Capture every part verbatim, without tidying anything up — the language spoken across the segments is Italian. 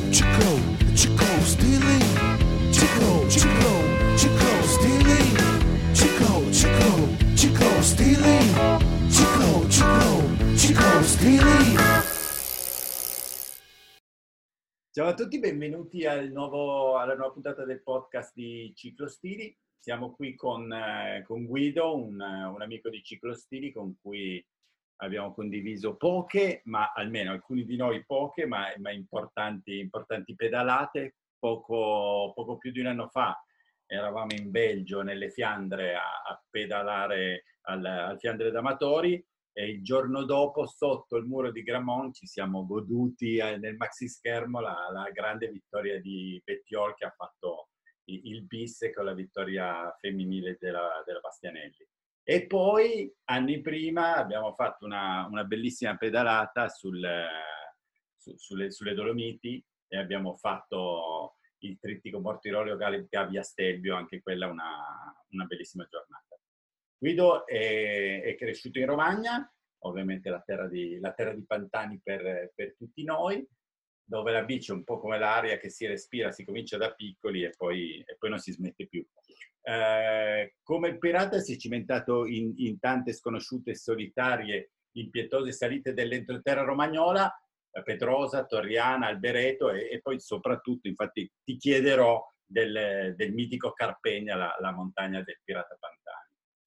Ciclo, ciclo stili, ciclo, ciclo, ciclo stili, ciclo, ciclo, ciclo stili, ciclo, ciclo, ciclo stili. Ciao a tutti, benvenuti al nuovo, alla nuova puntata del podcast di Ciclostili. Siamo qui con, eh, con Guido, un, un amico di Ciclostili con cui abbiamo condiviso poche, ma almeno alcuni di noi poche, ma, ma importanti, importanti pedalate. Poco, poco più di un anno fa eravamo in Belgio, nelle Fiandre, a, a pedalare al, al Fiandre d'Amatori. E il giorno dopo, sotto il muro di Gramont, ci siamo goduti eh, nel maxi schermo la, la grande vittoria di Bettiol, che ha fatto il, il bis con la vittoria femminile della, della Bastianelli. E poi, anni prima, abbiamo fatto una, una bellissima pedalata sul, su, sulle, sulle Dolomiti e abbiamo fatto il trittico Mortirolio Gavia Stelvio, anche quella una, una bellissima giornata. Guido è, è cresciuto in Romagna, ovviamente la terra di, la terra di Pantani per, per tutti noi, dove la bici è un po' come l'aria che si respira, si comincia da piccoli e poi, e poi non si smette più. Eh, come il pirata si è cimentato in, in tante sconosciute, solitarie, impietose salite dell'entroterra romagnola, Pedrosa, Torriana, Albereto e, e poi soprattutto, infatti, ti chiederò del, del mitico Carpegna, la, la montagna del pirata Pantani.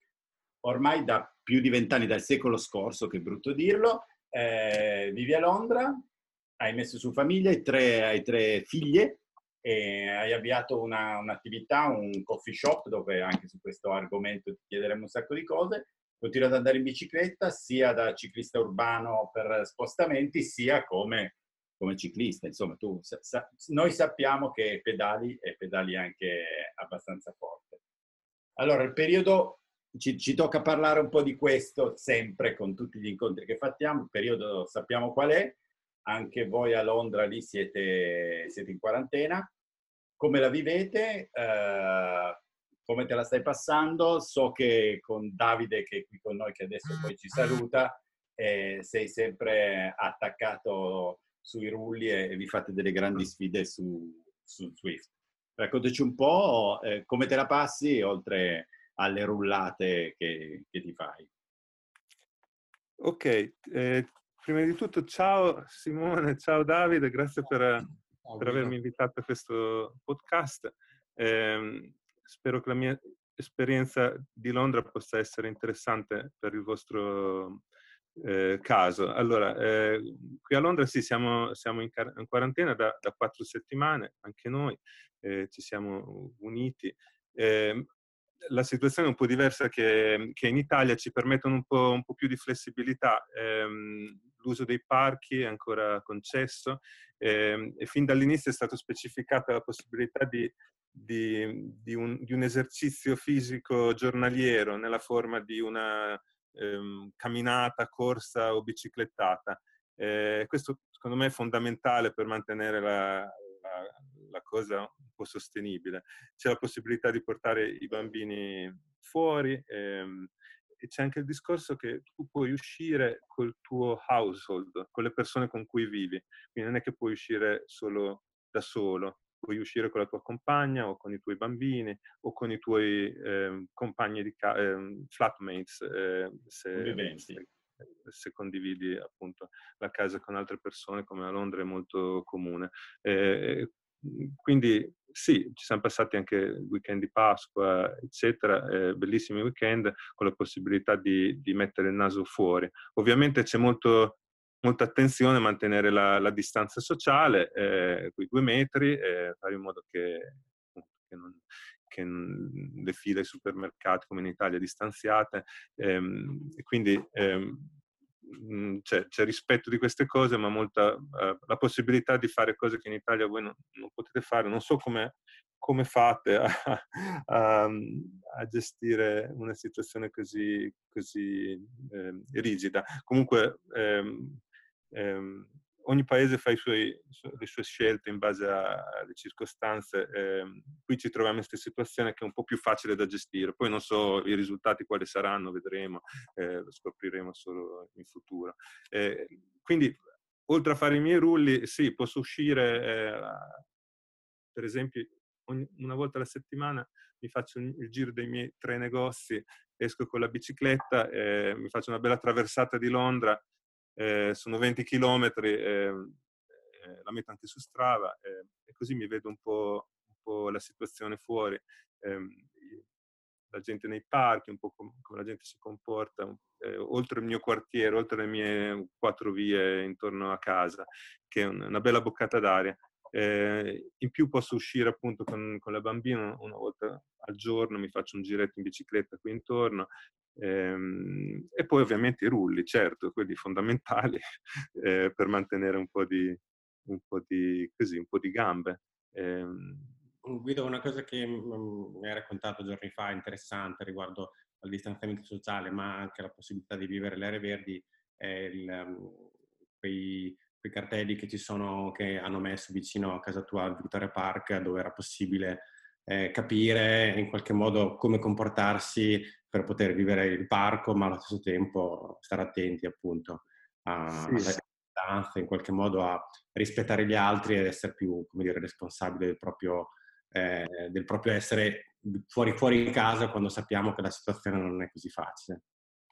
Ormai da più di vent'anni, dal secolo scorso, che è brutto dirlo, eh, vivi a Londra, hai messo su famiglia, hai tre, hai tre figlie e hai avviato una, un'attività, un coffee shop, dove anche su questo argomento ti chiederemo un sacco di cose. Continui ad andare in bicicletta, sia da ciclista urbano per spostamenti, sia come, come ciclista. Insomma, tu, sa, sa, noi sappiamo che pedali e pedali anche abbastanza forte. Allora, il periodo... Ci, ci tocca parlare un po' di questo sempre con tutti gli incontri che facciamo. Il periodo sappiamo qual è, anche voi a Londra lì siete, siete in quarantena. Come la vivete? Eh, come te la stai passando? So che con Davide, che è qui con noi, che adesso poi ci saluta, eh, sei sempre attaccato sui rulli e, e vi fate delle grandi sfide su, su Zwift. Raccontaci un po' eh, come te la passi, oltre alle rullate che, che ti fai. Ok, eh, prima di tutto ciao Simone, ciao Davide, grazie per, ciao, per avermi invitato a questo podcast. Eh, spero che la mia esperienza di Londra possa essere interessante per il vostro eh, caso. Allora, eh, qui a Londra sì, siamo, siamo in, car- in quarantena da, da quattro settimane, anche noi eh, ci siamo uniti. Eh, La situazione è un po' diversa che, che in Italia, ci permettono un po', un po' più di flessibilità. Ehm, l'uso dei parchi è ancora concesso ehm, e fin dall'inizio è stata specificata la possibilità di, di, di, un, di un esercizio fisico giornaliero nella forma di una ehm, camminata, corsa o biciclettata. Eh, questo secondo me è fondamentale per mantenere la, la, la cosa un po' sostenibile. C'è la possibilità di portare i bambini fuori ehm, e c'è anche il discorso che tu puoi uscire col tuo household, con le persone con cui vivi, quindi non è che puoi uscire solo da solo, puoi uscire con la tua compagna o con i tuoi bambini o con i tuoi eh, compagni di ca- eh, flatmates eh, se, se, se condividi appunto la casa con altre persone, come a Londra è molto comune. Eh, quindi sì, ci siamo passati anche il weekend di Pasqua, eccetera, eh, bellissimi weekend con la possibilità di, di mettere il naso fuori. Ovviamente c'è molto, molta attenzione a mantenere la, la distanza sociale, eh, quei due metri, eh, fare in modo che, che, non, che le file ai supermercati come in Italia distanziate, ehm, e quindi ehm, C'è, c'è rispetto di queste cose, ma molta uh, la possibilità di fare cose che in Italia voi non, non potete fare. Non so come, come fate a, a, a gestire una situazione così, così eh, rigida. Comunque ehm, ehm, ogni paese fa i suoi, le sue scelte in base alle circostanze. Eh, qui ci troviamo in questa situazione che è un po' più facile da gestire. Poi non so i risultati quali saranno, vedremo, eh, lo scopriremo solo in futuro. Eh, quindi oltre a fare i miei rulli, sì, posso uscire, eh, per esempio, ogni, una volta alla settimana mi faccio il giro dei miei tre negozi, esco con la bicicletta, eh, mi faccio una bella traversata di Londra, eh, sono venti chilometri, eh, eh, la metto anche su Strava, eh, e così mi vedo un po', un po' la situazione fuori, eh, la gente nei parchi, un po' com- come la gente si comporta, eh, oltre il mio quartiere, oltre le mie quattro vie intorno a casa, che è un, una bella boccata d'aria. Eh, in più posso uscire appunto con, con la bambina una volta al giorno, mi faccio un giretto in bicicletta qui intorno, ehm, e poi ovviamente i rulli, certo, quelli fondamentali eh, per mantenere un po' di, un po' di, così, un po' di gambe. Ehm, Guido, una cosa che mm, mi hai raccontato giorni fa interessante riguardo al distanziamento sociale, ma anche la possibilità di vivere le aree verdi, è il, um, quei, quei cartelli che ci sono, che hanno messo vicino a casa tua al Victoria Park, dove era possibile eh, capire in qualche modo come comportarsi per poter vivere il parco, ma allo stesso tempo stare attenti appunto a, sì, alle distanze, in qualche modo a rispettare gli altri ed essere più, come dire, responsabili del proprio Eh, del proprio essere fuori, fuori casa quando sappiamo che la situazione non è così facile.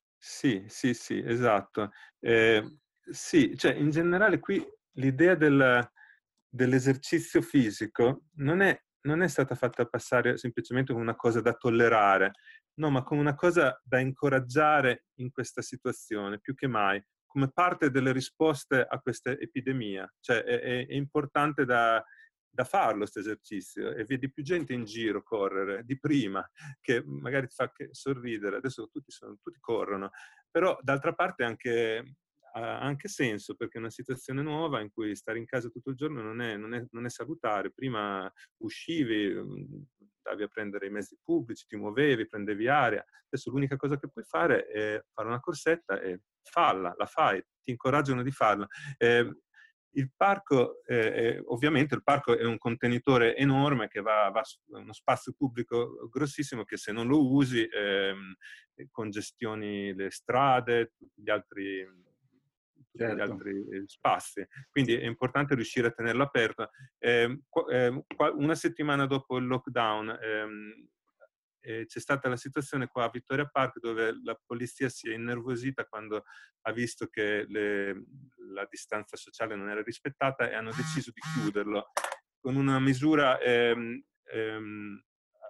Sì, sì, sì, esatto. Eh, sì, cioè in generale qui l'idea del, dell'esercizio fisico non è, non è stata fatta passare semplicemente come una cosa da tollerare, no, ma come una cosa da incoraggiare in questa situazione, più che mai, come parte delle risposte a questa epidemia. Cioè è, è, è importante da, da farlo questo esercizio, e vedi più gente in giro correre di prima, che magari ti fa sorridere, adesso tutti, sono, tutti corrono, però d'altra parte anche, ha anche senso, perché è una situazione nuova in cui stare in casa tutto il giorno non è, non è, non è salutare. Prima uscivi, andavi a prendere i mezzi pubblici, ti muovevi, prendevi aria, adesso l'unica cosa che puoi fare è fare una corsetta e falla, la fai, ti incoraggiano di farla. Eh, Il parco, eh, ovviamente il parco è un contenitore enorme che va, va su uno spazio pubblico grossissimo che se non lo usi ehm, congestioni le strade, tutti gli altri, tutti certo. gli altri spazi. Quindi è importante riuscire a tenerlo aperto. Eh, eh, una settimana dopo il lockdown ehm, eh, c'è stata la situazione qua a Victoria Park dove la polizia si è innervosita quando ha visto che le, la distanza sociale non era rispettata e hanno deciso di chiuderlo con una misura ehm, ehm,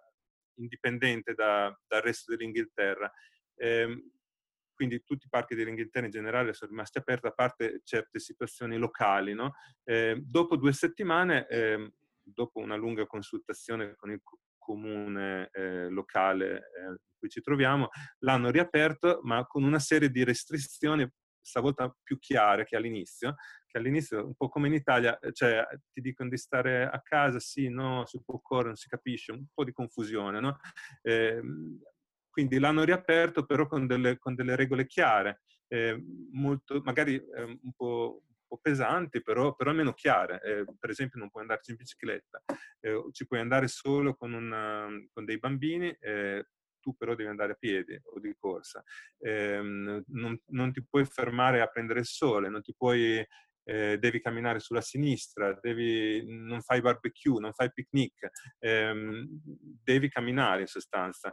indipendente da, dal resto dell'Inghilterra. Ehm, quindi tutti i parchi dell'Inghilterra in generale sono rimasti aperti, a parte certe situazioni locali, no? Eh, dopo due settimane, eh, dopo una lunga consultazione con il comune eh, locale eh, in cui ci troviamo, l'hanno riaperto, ma con una serie di restrizioni stavolta più chiare che all'inizio, che all'inizio un po' come in Italia, cioè ti dicono di stare a casa, sì, no, si può correre, non si capisce, un po' di confusione, no? Eh, quindi l'hanno riaperto però con delle, con delle regole chiare, eh, molto, magari eh, un po' un po' pesanti, però, però almeno chiare. Eh, per esempio non puoi andarci in bicicletta, eh, ci puoi andare solo con, una, con dei bambini, eh, tu però devi andare a piedi o di corsa. Eh, non, non ti puoi fermare a prendere il sole, non ti puoi, eh, devi camminare sulla sinistra, devi, non fai barbecue, non fai picnic, ehm, devi camminare in sostanza.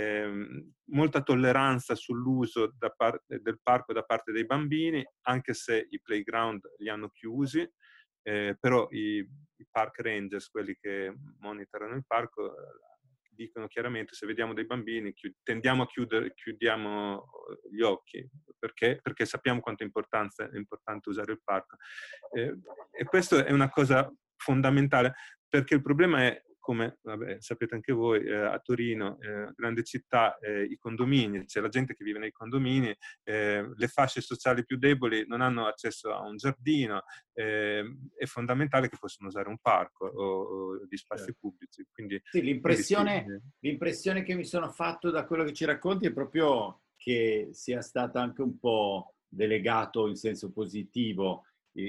Eh, molta tolleranza sull'uso da parte del parco da parte dei bambini, anche se i playground li hanno chiusi, eh, però i, i park rangers, quelli che monitorano il parco, dicono chiaramente: se vediamo dei bambini tendiamo a chiudere, chiudiamo gli occhi, perché, perché sappiamo quanto è importante, è importante usare il parco. Eh, e questo è una cosa fondamentale, perché il problema è, come vabbè, sapete anche voi, eh, a Torino, eh, grande città, eh, i condomini, c'è la gente che vive nei condomini, eh, le fasce sociali più deboli non hanno accesso a un giardino, eh, è fondamentale che possano usare un parco o, o gli spazi certo. pubblici. Quindi, sì, l'impressione, quindi sì. l'impressione che mi sono fatto da quello che ci racconti è proprio che sia stato anche un po' delegato in senso positivo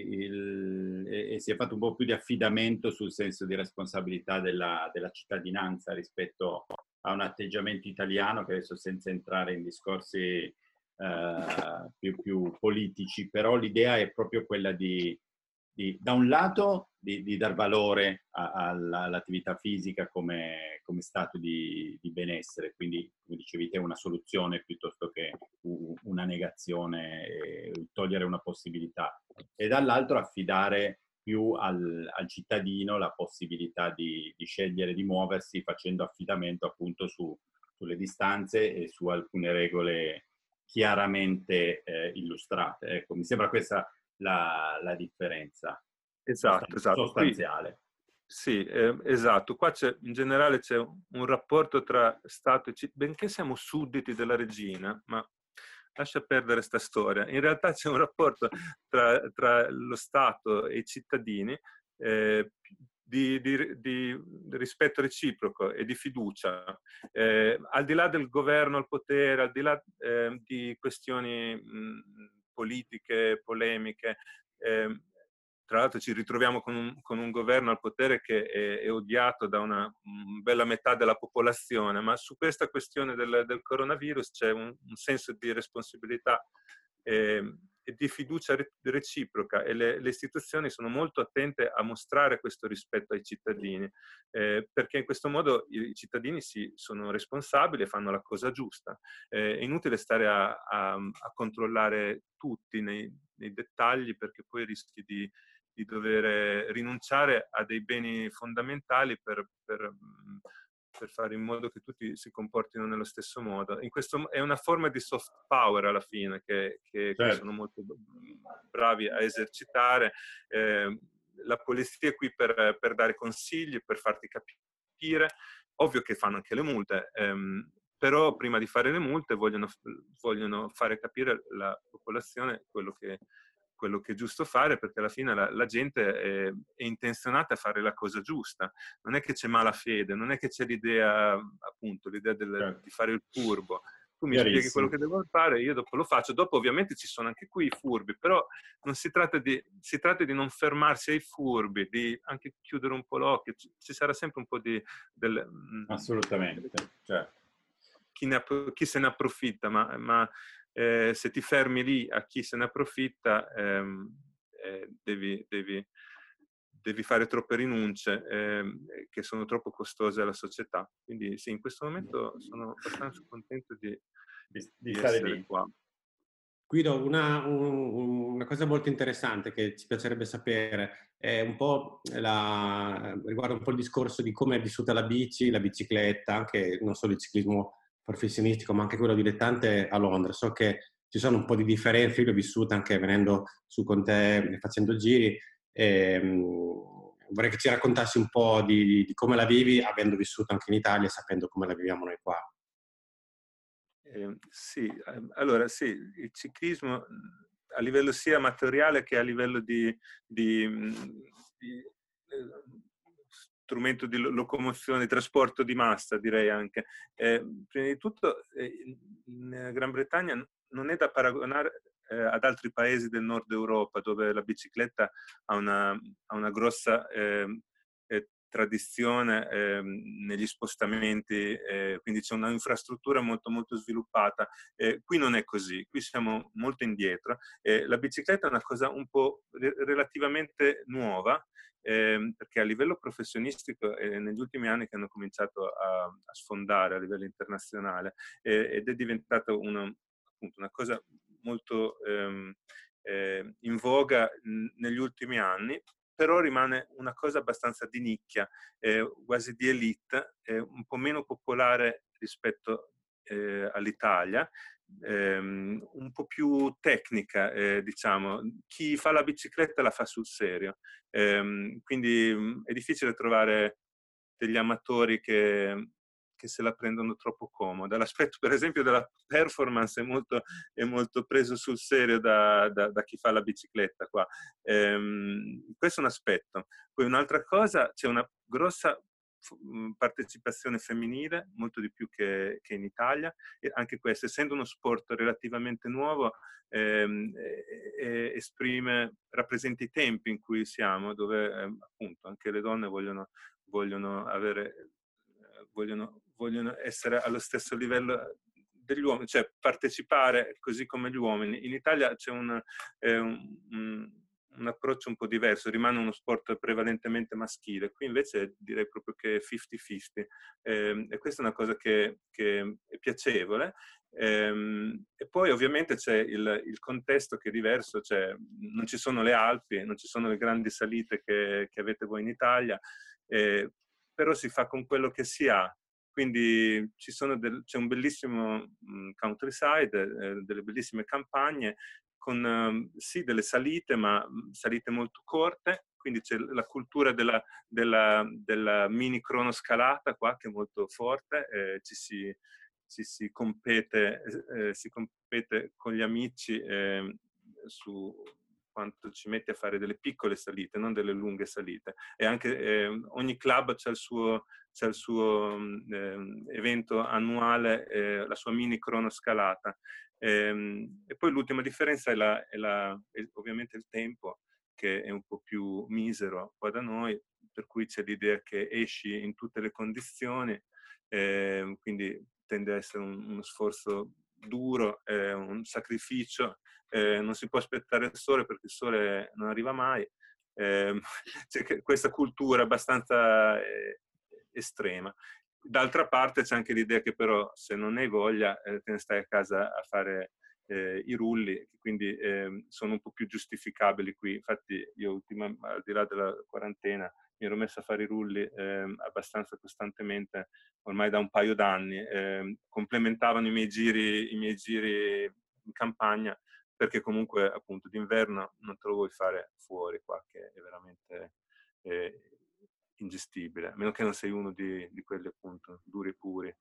il, e, e si è fatto un po' più di affidamento sul senso di responsabilità della, della cittadinanza rispetto a un atteggiamento italiano che adesso, senza entrare in discorsi eh, eh, più, più politici, però l'idea è proprio quella di, di da un lato, di, di dar valore a, alla, all'attività fisica come, come stato di, di benessere, quindi, come dicevi te, una soluzione piuttosto che una negazione, e togliere una possibilità, e dall'altro affidare più al, al cittadino la possibilità di, di scegliere di muoversi facendo affidamento appunto su, sulle distanze e su alcune regole chiaramente eh, illustrate. Ecco, mi sembra questa la, la differenza Esatto, esatto. Qui, sostanziale. sì, eh, esatto. Qua c'è, in generale c'è un rapporto tra Stato e cittadino, benché siamo sudditi della regina, ma lascia perdere sta storia. In realtà c'è un rapporto tra, tra lo Stato e i cittadini eh, di, di, di rispetto reciproco e di fiducia. Eh, al di là del governo al potere, al di là eh, di questioni mh, politiche, polemiche, eh, tra l'altro ci ritroviamo con un, con un governo al potere che è, è odiato da una um, bella metà della popolazione, ma su questa questione del, del coronavirus c'è un, un senso di responsabilità eh, e di fiducia re- reciproca, e le, le istituzioni sono molto attente a mostrare questo rispetto ai cittadini, eh, perché in questo modo i, i cittadini si, sono responsabili e fanno la cosa giusta. Eh, è inutile stare a, a, a controllare tutti nei, nei dettagli, perché poi rischi di di dover rinunciare a dei beni fondamentali per, per, per fare in modo che tutti si comportino nello stesso modo. In questo, è una forma di soft power alla fine che, che, certo. che sono molto bravi a esercitare. Eh, la polizia è qui per, per dare consigli, per farti capire. Ovvio che fanno anche le multe, ehm, però prima di fare le multe vogliono, vogliono fare capire alla popolazione quello che quello che è giusto fare, perché alla fine la, la gente è, è intenzionata a fare la cosa giusta. Non è che c'è malafede, non è che c'è l'idea, appunto, l'idea del, certo. di fare il furbo. Tu mi spieghi quello che devo fare, io dopo lo faccio. Dopo ovviamente ci sono anche qui i furbi, però non si tratta di, si tratta di non fermarsi ai furbi, di anche chiudere un po' l'occhio. Ci, ci sarà sempre un po' di... Del, assolutamente, del, certo. Chi, ne, chi se ne approfitta, ma... ma Eh, se ti fermi lì a chi se ne approfitta, ehm, eh, devi, devi, devi fare troppe rinunce ehm, che sono troppo costose alla società. Quindi sì, in questo momento sono abbastanza contento di, di, di, di essere lì. qua. Guido, una, un, una cosa molto interessante che ci piacerebbe sapere è un po' la, riguarda un po' il discorso di come è vissuta la bici, la bicicletta, anche non solo il ciclismo professionistico, ma anche quello dilettante a Londra. So che ci sono un po' di differenze, io l'ho vissuta anche venendo su con te, facendo giri, e um, vorrei che ci raccontassi un po' di, di come la vivi, avendo vissuto anche in Italia e sapendo come la viviamo noi qua. Eh, sì, allora sì, il ciclismo a livello sia amatoriale che a livello di, di, di eh, strumento di locomozione, trasporto di massa, direi anche. Eh, prima di tutto, eh, in Gran Bretagna non è da paragonare eh, ad altri paesi del nord Europa, dove la bicicletta ha una, ha una grossa eh, eh, tradizione eh, negli spostamenti, eh, quindi c'è una infrastruttura molto molto sviluppata. Eh, qui non è così, qui siamo molto indietro. Eh, la bicicletta è una cosa un po' re- relativamente nuova, eh, perché a livello professionistico è negli ultimi anni che hanno cominciato a, a sfondare a livello internazionale, eh, ed è diventata una, appunto, una cosa molto ehm, eh, in voga n- negli ultimi anni, però rimane una cosa abbastanza di nicchia, eh, quasi di elite, eh, un po' meno popolare rispetto eh, all'Italia, ehm, un po' più tecnica, eh, diciamo. Chi fa la bicicletta la fa sul serio, ehm, quindi mh, è difficile trovare degli amatori che, che se la prendono troppo comoda. L'aspetto, per esempio, della performance è molto, è molto preso sul serio da, da, da chi fa la bicicletta qua. Ehm, questo è un aspetto. Poi un'altra cosa, c'è una grossa partecipazione femminile, molto di più che, che in Italia, e anche questo, essendo uno sport relativamente nuovo, ehm, eh, esprime, rappresenta i tempi in cui siamo, dove eh, appunto anche le donne vogliono, vogliono avere, vogliono, vogliono essere allo stesso livello degli uomini, cioè partecipare così come gli uomini. In Italia c'è un, eh, un, un un approccio un po' diverso, rimane uno sport prevalentemente maschile, qui invece direi proprio che è cinquanta cinquanta, eh, e questa è una cosa che, che è piacevole. Ehm, e poi ovviamente c'è il, il contesto che è diverso, cioè non ci sono le Alpi, non ci sono le grandi salite che, che avete voi in Italia, eh, però si fa con quello che si ha. Quindi ci sono del, c'è un bellissimo mh, countryside, eh, delle bellissime campagne, con eh, sì delle salite, ma salite molto corte, quindi c'è la cultura della, della, della mini cronoscalata qua che è molto forte, eh, ci, si, ci si compete, eh, si compete con gli amici eh, su quanto ci mette a fare delle piccole salite, non delle lunghe salite. E anche eh, ogni club c'ha il suo, c'ha il suo eh, evento annuale, eh, la sua mini cronoscalata. E, e poi l'ultima differenza è, la, è, la, è ovviamente il tempo, che è un po' più misero qua da noi, per cui c'è l'idea che esci in tutte le condizioni, eh, quindi tende a essere un, uno sforzo duro, eh, un sacrificio, eh, non si può aspettare il sole perché il sole non arriva mai, eh, c'è questa cultura abbastanza eh, estrema. D'altra parte c'è anche l'idea che però se non hai voglia eh, te ne stai a casa a fare eh, i rulli, quindi eh, sono un po' più giustificabili qui. Infatti io ultima, al di là della quarantena mi ero messo a fare i rulli eh, abbastanza costantemente ormai da un paio d'anni, eh, complementavano i miei giri, i miei giri in campagna, perché comunque appunto d'inverno non te lo vuoi fare fuori qua, che è veramente eh, ingestibile, a meno che non sei uno di, di quelli appunto duri e puri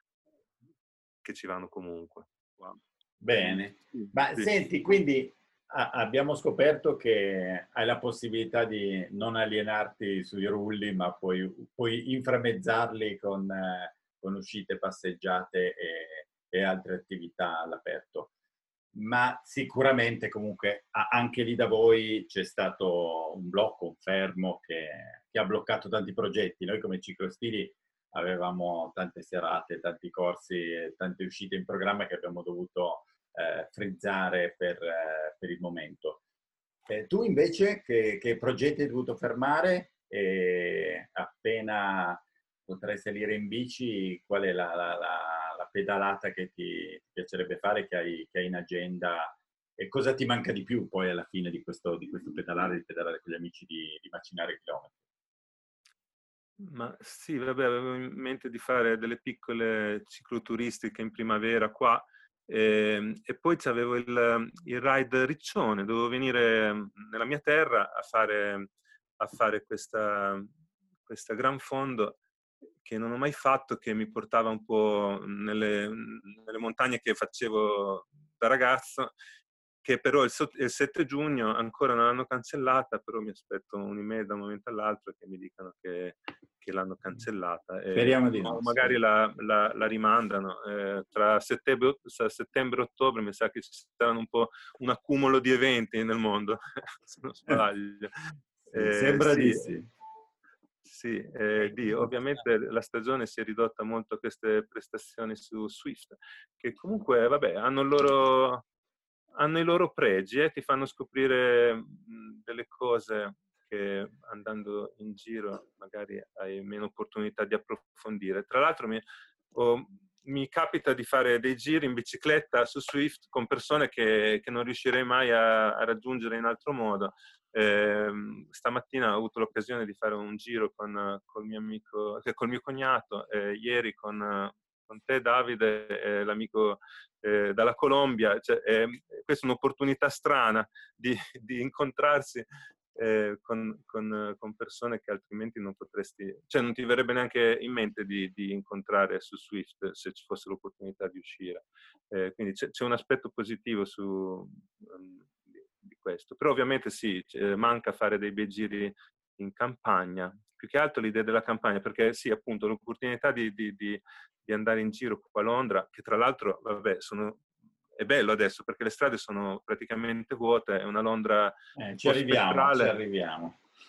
che ci vanno comunque. Wow. Bene, ma sì. Senti, quindi a, abbiamo scoperto che hai la possibilità di non alienarti sui rulli, ma puoi, puoi inframmezzarli con, eh, con uscite, passeggiate e, e altre attività all'aperto. Ma sicuramente comunque anche lì da voi c'è stato un blocco, un fermo che, che ha bloccato tanti progetti. Noi come Ciclostili avevamo tante serate, tanti corsi, tante uscite in programma che abbiamo dovuto eh, frizzare per, eh, per il momento. Eh, tu invece che, che progetti hai dovuto fermare e appena potrai salire in bici, qual è la, la, la, la pedalata che ti, ti piacerebbe fare, che hai, che hai in agenda, e cosa ti manca di più poi alla fine di questo, di questo pedalare, di pedalare con gli amici, di, di macinare chilometri? Ma sì, vabbè, avevo in mente di fare delle piccole cicloturistiche in primavera qua, e, e poi c'avevo il, il ride Riccione, dovevo venire nella mia terra a fare, a fare questa, questa gran fondo che non ho mai fatto, che mi portava un po' nelle, nelle montagne che facevo da ragazzo, che però il, il sette giugno ancora non l'hanno cancellata, però mi aspetto un'email da un momento all'altro che mi dicano che, che l'hanno cancellata. Speriamo e, di no. Magari la, la, la rimandano. Eh, tra settembre, settembre e ottobre mi sa che ci saranno un po' un accumulo di eventi nel mondo, se non sbaglio. Sì, eh, sembra sì. di sì. Sì, eh, di, ovviamente la stagione si è ridotta molto a queste prestazioni su Swift, che comunque, vabbè, hanno il loro... hanno i loro pregi e eh, ti fanno scoprire mh, delle cose che andando in giro magari hai meno opportunità di approfondire. Tra l'altro mi, oh, mi capita di fare dei giri in bicicletta su Swift con persone che, che non riuscirei mai a, a raggiungere in altro modo. Eh, stamattina ho avuto l'occasione di fare un giro con col mio amico, col mio cognato, eh, ieri con, con te Davide, eh, l'amico eh, dalla Colombia. Cioè, eh, questa è un'opportunità strana di, di incontrarsi eh, con, con, con persone che altrimenti non potresti, cioè non ti verrebbe neanche in mente di, di incontrare su Swift se ci fosse l'opportunità di uscire. Eh, quindi c'è, c'è un aspetto positivo su, um, di, di questo. Però ovviamente sì, manca fare dei bei giri in campagna, più che altro l'idea della campagna, perché sì, appunto, l'opportunità di, di, di, di andare in giro qua a Londra, che tra l'altro, vabbè, sono, è bello adesso perché le strade sono praticamente vuote, è una Londra Eh, un ci po' arriviamo, ci spettrale. arriviamo.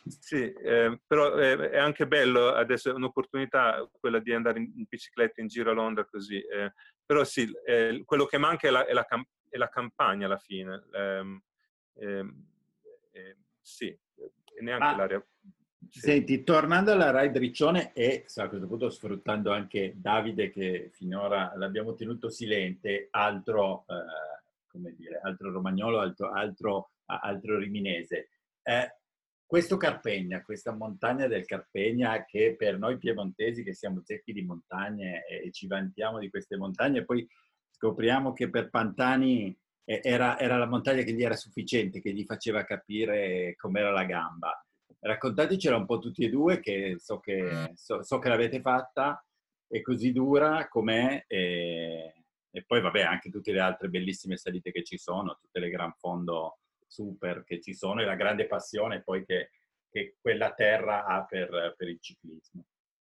Sì, eh, però eh, è anche bello, adesso è un'opportunità quella di andare in, in bicicletta in giro a Londra così, eh, però sì, eh, quello che manca è la, è la, cam- è la campagna alla fine, ehm, ehm, eh, sì, e neanche Ma l'aria. Sì. senti, tornando alla Ride Riccione e so, a questo punto sfruttando anche Davide che finora l'abbiamo tenuto silente, altro, eh, come dire, altro romagnolo, altro, altro, altro riminese. Eh, questo Carpegna, questa montagna del Carpegna che per noi piemontesi che siamo zecchi di montagne e, e ci vantiamo di queste montagne, poi scopriamo che per Pantani era, era la montagna che gli era sufficiente, che gli faceva capire com'era la gamba. Raccontatecela un po' tutti e due, che so che, so, so che l'avete fatta, è così dura com'è, e, e poi vabbè anche tutte le altre bellissime salite che ci sono, tutte le gran fondo super che ci sono e la grande passione poi che, che quella terra ha per, per il ciclismo.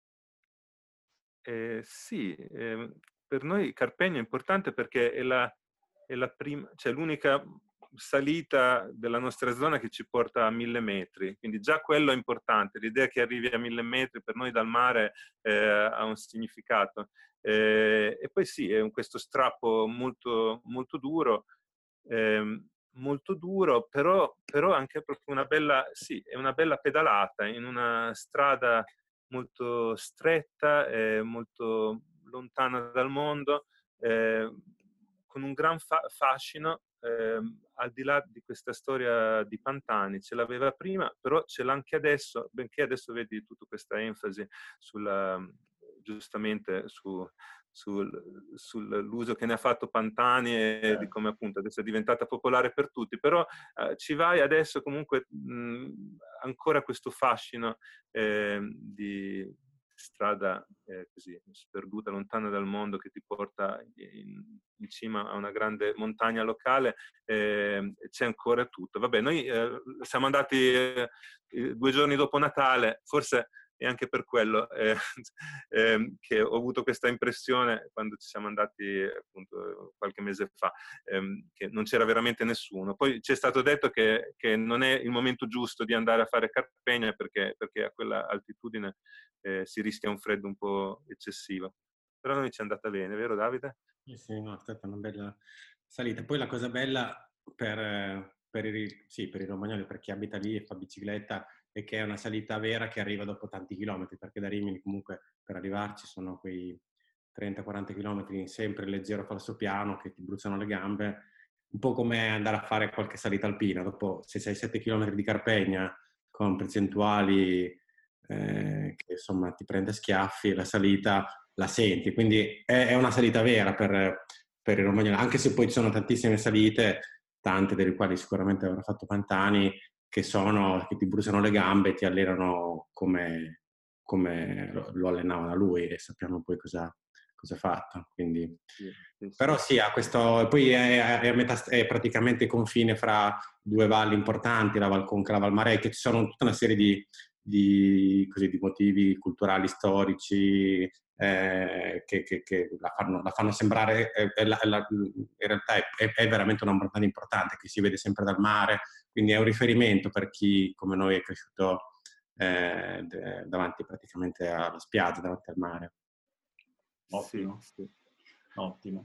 Eh, sì, eh, per noi Carpegna è importante perché è la, è la prima, cioè l'unica salita della nostra zona che ci porta a mille metri, quindi già quello è importante, l'idea che arrivi a mille metri per noi dal mare eh, ha un significato. Eh, e poi sì, è un, questo strappo molto, molto duro, eh, molto duro, però, però anche proprio una bella, sì, è una bella pedalata in una strada molto stretta, eh, molto lontana dal mondo, eh, con un gran fa- fascino, eh, al di là di questa storia di Pantani. Ce l'aveva prima, però ce l'ha anche adesso, benché adesso vedi tutta questa enfasi sulla, giustamente su, sul, sull'uso che ne ha fatto Pantani e di come appunto adesso è diventata popolare per tutti, però eh, ci vai adesso comunque mh, ancora questo fascino eh, di strada eh, così sperduta, lontana dal mondo, che ti porta in, in cima a una grande montagna locale, eh, c'è ancora tutto. Vabbè, noi eh, siamo andati eh, due giorni dopo Natale, forse è anche per quello eh, eh, che ho avuto questa impressione quando ci siamo andati appunto qualche mese fa, ehm, che non c'era veramente nessuno. Poi ci è stato detto che, che non è il momento giusto di andare a fare Carpegna perché, perché a quella altitudine eh, si rischia un freddo un po' eccessivo. Però a noi ci è andata bene, vero Davide? Sì, sì, no, è stata una bella salita. Poi la cosa bella per, per, i, sì, per i romagnoli, per chi abita lì e fa bicicletta, è che è una salita vera che arriva dopo tanti chilometri, perché da Rimini comunque per arrivarci sono quei trenta quaranta chilometri sempre leggero falsopiano che ti bruciano le gambe, un po' come andare a fare qualche salita alpina. Dopo sei sette chilometri di Carpegna con percentuali eh, che insomma ti prende schiaffi e la salita la senti, quindi è, è una salita vera per, per i romagnoli, anche se poi ci sono tantissime salite, tante delle quali sicuramente avrà fatto Pantani, che sono, che ti bruciano le gambe e ti allenano come, come lo, lo allenavano lui e sappiamo poi cosa ha fatto. Quindi, Sì, sì, sì. però sì, ha questo, poi è, è, a metà, è praticamente confine fra due valli importanti, la Val Conca e la Val Marè, che ci sono tutta una serie di, di, così, di motivi culturali, storici, eh, che, che, che la, fanno, la fanno sembrare, è, è la, è la, in realtà è, è veramente una montagna importante, che si vede sempre dal mare, quindi è un riferimento per chi come noi è cresciuto eh, davanti praticamente alla spiaggia, davanti al mare. Ottimo, Sì, sì. ottimo.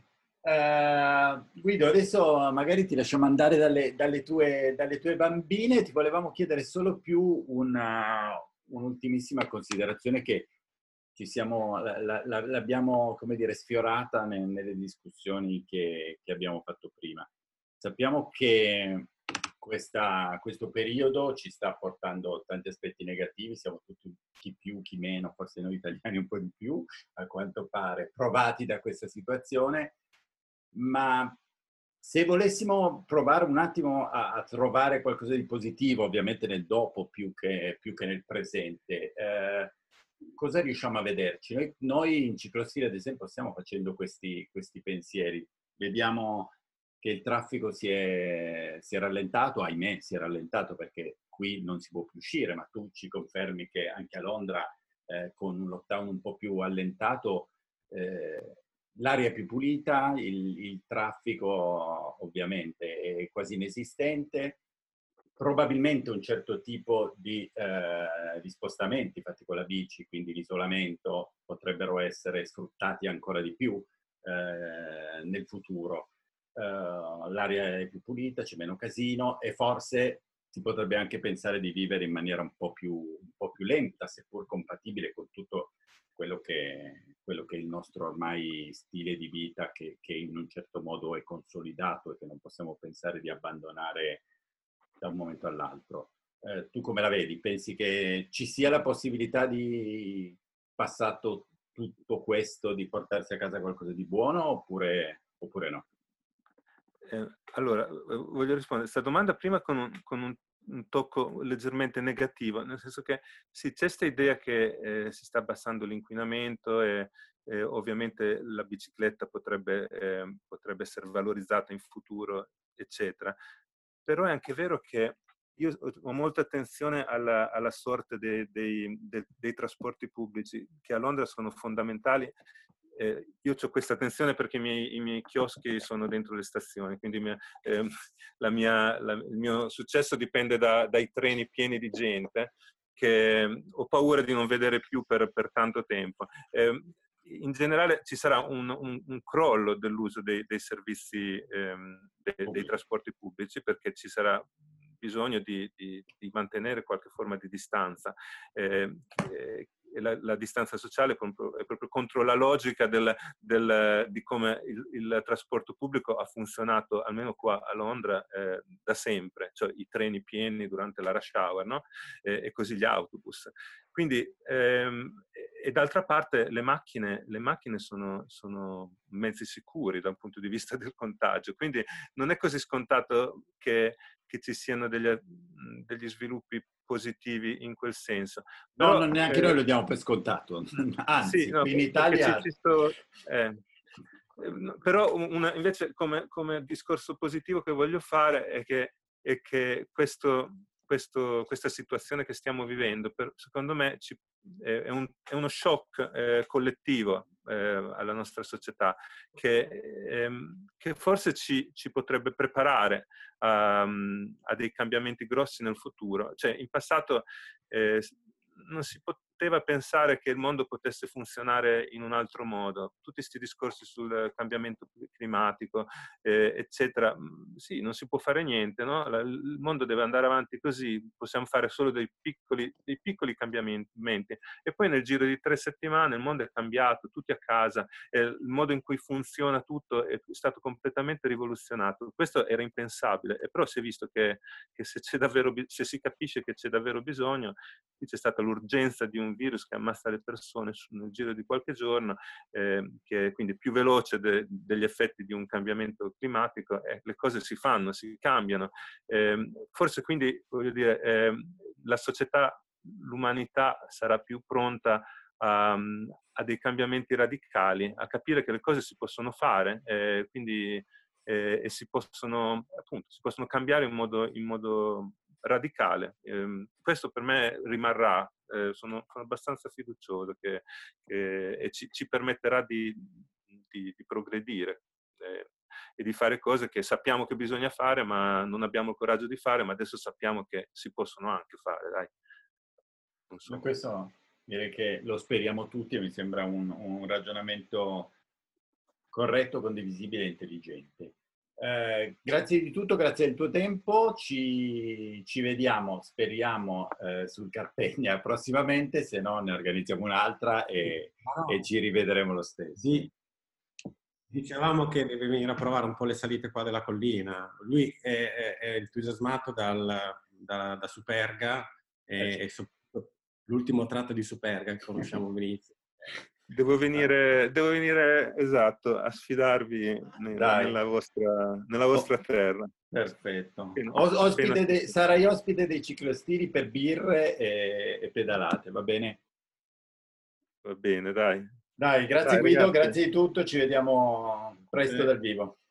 Uh, Guido, adesso magari ti lasciamo andare dalle, dalle, tue, dalle tue bambine, ti volevamo chiedere solo più una, un'ultimissima considerazione che ci siamo, la, la, l'abbiamo, come dire, sfiorata nel, nelle discussioni che, che abbiamo fatto prima. Sappiamo che questa, questo periodo ci sta portando tanti aspetti negativi, siamo tutti, chi più, chi meno, forse noi italiani un po' di più, a quanto pare, provati da questa situazione, ma se volessimo provare un attimo a, a trovare qualcosa di positivo, ovviamente nel dopo più che, più che nel presente, eh, cosa riusciamo a vederci? Noi, noi in Ciclostili, ad esempio, stiamo facendo questi, questi pensieri. Vediamo che il traffico si è, si è rallentato, ahimè si è rallentato perché qui non si può più uscire, ma tu ci confermi che anche a Londra, eh, con un lockdown un po' più allentato, eh, l'aria è più pulita, il, il traffico ovviamente è quasi inesistente. probabilmente un certo tipo di, eh, di spostamenti fatti con la bici, quindi l'isolamento, potrebbero essere sfruttati ancora di più eh, nel futuro. Uh, l'aria è più pulita, c'è meno casino e forse si potrebbe anche pensare di vivere in maniera un po' più, un po' più lenta, seppur compatibile con tutto quello che, quello che è il nostro ormai stile di vita, che, che in un certo modo è consolidato e che non possiamo pensare di abbandonare da un momento all'altro. Eh, tu come la vedi? Pensi che ci sia la possibilità di, passato tutto questo, di portarsi a casa qualcosa di buono oppure, oppure no? Eh, allora, voglio rispondere a questa domanda prima con un, con un, un tocco leggermente negativo, nel senso che sì, c'è questa idea che eh, si sta abbassando l'inquinamento e eh, ovviamente la bicicletta potrebbe, eh, potrebbe essere valorizzata in futuro, eccetera. Però è anche vero che io ho molta attenzione alla, alla sorte dei, dei, dei, dei trasporti pubblici, che a Londra sono fondamentali. Eh, io ho questa attenzione perché i miei, i miei chioschi sono dentro le stazioni, quindi mia, eh, la mia, la, il mio successo dipende da, dai treni pieni di gente che ho paura di non vedere più per, per tanto tempo. Eh, in generale ci sarà un, un, un crollo dell'uso dei, dei servizi, ehm, dei, dei trasporti pubblici, perché ci sarà bisogno di, di, di mantenere qualche forma di distanza. Eh, eh, La, la distanza sociale è proprio, è proprio contro la logica del, del, di come il, il trasporto pubblico ha funzionato, almeno qua a Londra, eh, da sempre, cioè i treni pieni durante la rush hour, no? eh, e così gli autobus. Quindi, ehm, e d'altra parte le macchine, le macchine sono, sono mezzi sicuri da un punto di vista del contagio, quindi non è così scontato che, che ci siano degli, degli sviluppi positivi in quel senso. Però, no, non neanche eh, noi lo diamo per scontato, anzi, sì, no, qui in Italia... Italia... Ci, ci sto, eh, però una, invece come, come discorso positivo che voglio fare è che, è che questo, questo, questa situazione che stiamo vivendo, per, secondo me, ci, è, è, un, è uno shock eh, collettivo eh, alla nostra società, che, ehm, che forse ci, ci potrebbe preparare a, a dei cambiamenti grossi nel futuro. Cioè, in passato eh, non si poteva pensare che il mondo potesse funzionare in un altro modo. Tutti questi discorsi sul cambiamento climatico, eh, eccetera, sì, non si può fare niente, no? Il mondo deve andare avanti così, possiamo fare solo dei piccoli, dei piccoli cambiamenti e poi nel giro di tre settimane il mondo è cambiato, tutti a casa, eh, il modo in cui funziona tutto è stato completamente rivoluzionato. Questo era impensabile, e però si è visto che, che se, c'è davvero, se si capisce che c'è davvero bisogno, qui c'è stata l'urgenza di un virus che ammazza le persone nel giro di qualche giorno, eh, che è quindi più veloce de, degli effetti di un cambiamento climatico, eh, le cose si fanno, si cambiano. Eh, forse quindi, voglio dire, eh, la società, l'umanità sarà più pronta a, a dei cambiamenti radicali, a capire che le cose si possono fare, eh, quindi, eh, e si possono, appunto, si possono cambiare in modo, in modo radicale. Eh, questo per me rimarrà, eh, sono, sono abbastanza fiducioso che, che e ci, ci permetterà di, di, di progredire eh, e di fare cose che sappiamo che bisogna fare ma non abbiamo il coraggio di fare, ma adesso sappiamo che si possono anche fare, dai. Non so. Questo direi che lo speriamo tutti e mi sembra un, un ragionamento corretto, condivisibile e intelligente. Eh, grazie di tutto, grazie del tuo tempo, ci, ci vediamo, speriamo, eh, sul Carpegna prossimamente, se no ne organizziamo un'altra e, no. e ci rivedremo lo stesso. Sì. Dicevamo che deve venire a provare un po' le salite qua della collina. Lui è, è, è entusiasmato dal, da, da Superga e, e soprattutto l'ultimo tratto di Superga che conosciamo benissimo. Devo venire, devo venire, esatto, a sfidarvi nella, nella, vostra, nella vostra oh, terra. Perfetto. O, ospite de, sarai ospite dei ciclostili per birre e, e pedalate, va bene? Va bene, dai. Dai, grazie dai, Guido, ragazzi. Grazie di tutto, ci vediamo presto eh. dal vivo.